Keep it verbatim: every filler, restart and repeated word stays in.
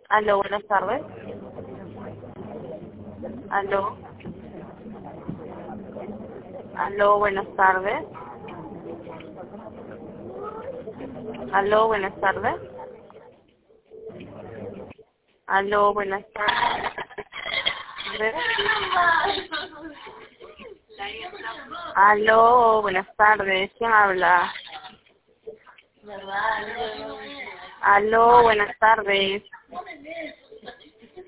Aló, buenas tardes. Aló. Aló, buenas tardes. Aló, buenas tardes. Aló, buenas tardes. Aló, buenas tardes. ¿Quién habla? Aló, buenas tardes.